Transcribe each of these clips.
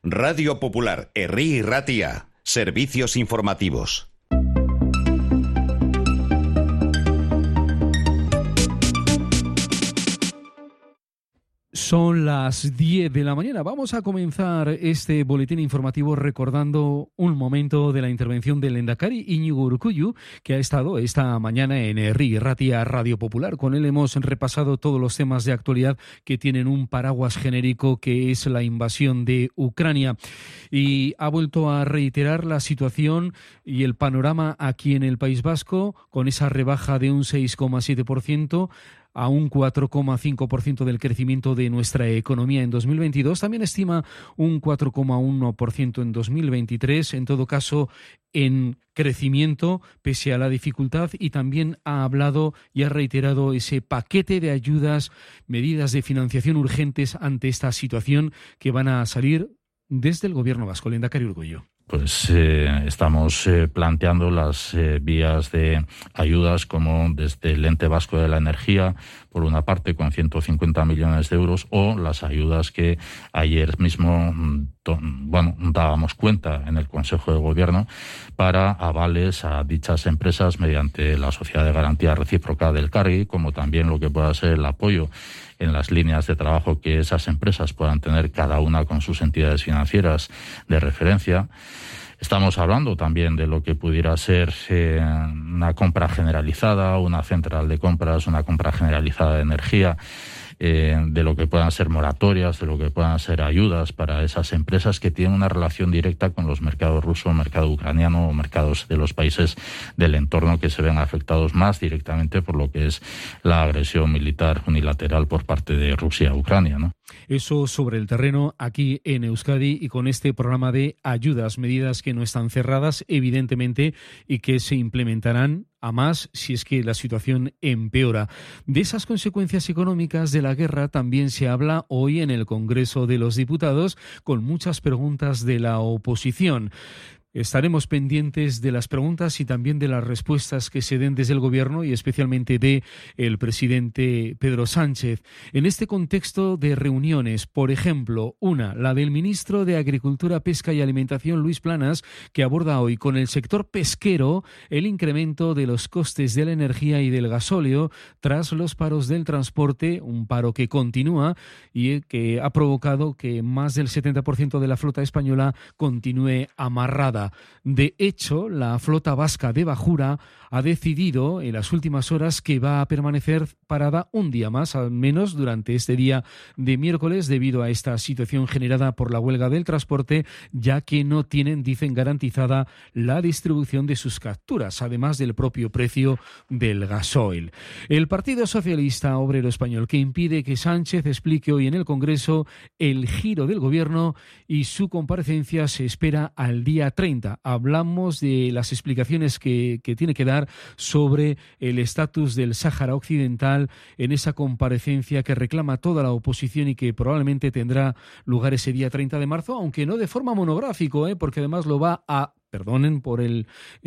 Radio Popular, Herri y Ratia. Servicios informativos. Son las 10 de la mañana. Vamos a comenzar este boletín informativo recordando un momento de la intervención del Lehendakari Iñigo Urkullu, que ha estado esta mañana en Herri y Ratia Radio Popular. Con él hemos repasado todos los temas de actualidad que tienen un paraguas genérico, que es la invasión de Ucrania. Y ha vuelto a reiterar la situación y el panorama aquí en el País Vasco, con esa rebaja de un 6,7%. A un 4,5% del crecimiento de nuestra economía en 2022. También estima un 4,1% en 2023. En todo caso, en crecimiento pese a la dificultad, y también ha hablado y ha reiterado ese paquete de ayudas, medidas de financiación urgentes ante esta situación que van a salir desde el Gobierno vasco. Lehendakari Urkullu. Pues estamos planteando las vías de ayudas, como desde el Ente Vasco de la Energía, por una parte con 150 millones de euros, o las ayudas que ayer mismo dábamos cuenta en el Consejo de Gobierno para avales a dichas empresas mediante la Sociedad de Garantía Recíproca del Cargi, como también lo que pueda ser el apoyo en las líneas de trabajo que esas empresas puedan tener cada una con sus entidades financieras de referencia. Estamos hablando también de lo que pudiera ser una compra generalizada, una central de compras, una compra generalizada de energía, de lo que puedan ser moratorias, de lo que puedan ser ayudas para esas empresas que tienen una relación directa con los mercados ruso, mercado ucraniano o mercados de los países del entorno, que se ven afectados más directamente por lo que es la agresión militar unilateral por parte de Rusia a Ucrania, ¿no? Eso sobre el terreno aquí en Euskadi, y con este programa de ayudas, medidas que no están cerradas, evidentemente, y que se implementarán a más si es que la situación empeora. De esas consecuencias económicas de la guerra también se habla hoy en el Congreso de los Diputados, con muchas preguntas de la oposición. Estaremos pendientes de las preguntas y también de las respuestas que se den desde el Gobierno, y especialmente de el presidente Pedro Sánchez. En este contexto de reuniones, por ejemplo, la del ministro de Agricultura, Pesca y Alimentación, Luis Planas, que aborda hoy con el sector pesquero el incremento de los costes de la energía y del gasóleo tras los paros del transporte, un paro que continúa y que ha provocado que más del 70% de la flota española continúe amarrada. De hecho, la flota vasca de bajura ha decidido en las últimas horas que va a permanecer parada un día más, al menos durante este día de miércoles, debido a esta situación generada por la huelga del transporte, ya que no tienen, dicen, garantizada la distribución de sus capturas, además del propio precio del gasoil. El Partido Socialista Obrero Español, que impide que Sánchez explique hoy en el Congreso el giro del Gobierno, y su comparecencia se espera al día 30. Hablamos de las explicaciones que tiene que dar sobre el estatus del Sáhara Occidental en esa comparecencia que reclama toda la oposición y que probablemente tendrá lugar ese día 30 de marzo, aunque no de forma monográfico, porque además lo va a... Perdonen por el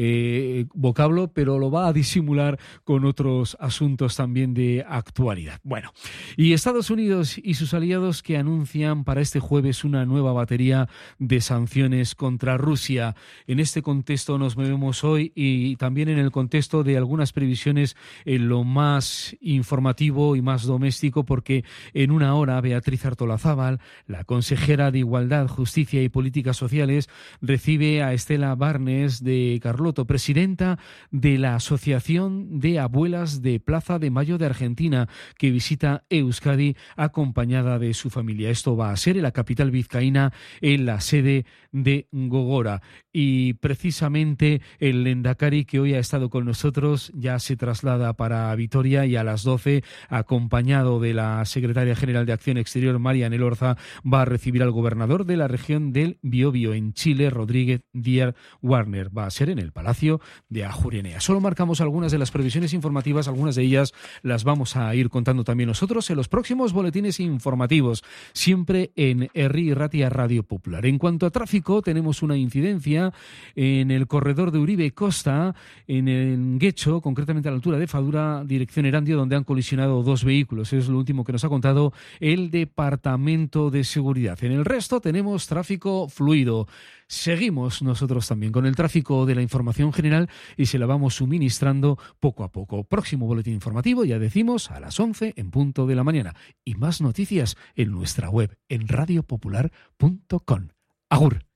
vocablo, pero lo va a disimular con otros asuntos también de actualidad. Bueno, y Estados Unidos y sus aliados, que anuncian para este jueves una nueva batería de sanciones contra Rusia. En este contexto nos movemos hoy, y también en el contexto de algunas previsiones en lo más informativo y más doméstico, porque en una hora Beatriz Artolazábal, la consejera de Igualdad, Justicia y Políticas Sociales, recibe a Estela Barnes de Carlotto, presidenta de la Asociación de Abuelas de Plaza de Mayo de Argentina, que visita Euskadi acompañada de su familia. Esto va a ser en la capital vizcaína, en la sede de Gogora. Y precisamente el Lehendakari, que hoy ha estado con nosotros, ya se traslada para Vitoria, y a las 12, acompañado de la secretaria general de Acción Exterior, Marian Elorza, va a recibir al gobernador de la región del Biobío en Chile, Rodríguez Díaz Warner. Va a ser en el Palacio de Ajuria Enea. Solo marcamos algunas de las previsiones informativas, algunas de ellas las vamos a ir contando también nosotros en los próximos boletines informativos, siempre en Herri y Ratia Radio Popular. En cuanto a tráfico, tenemos una incidencia en el corredor de Uribe Costa, en el Guecho, concretamente a la altura de Fadura, dirección Erandio, donde han colisionado dos vehículos. Es lo último que nos ha contado el Departamento de Seguridad. En el resto tenemos tráfico fluido. Seguimos nosotros también con el tráfico de la información general y se la vamos suministrando poco a poco. Próximo boletín informativo, ya decimos, a las 11 en punto de la mañana. Y más noticias en nuestra web, en radiopopular.com. Agur.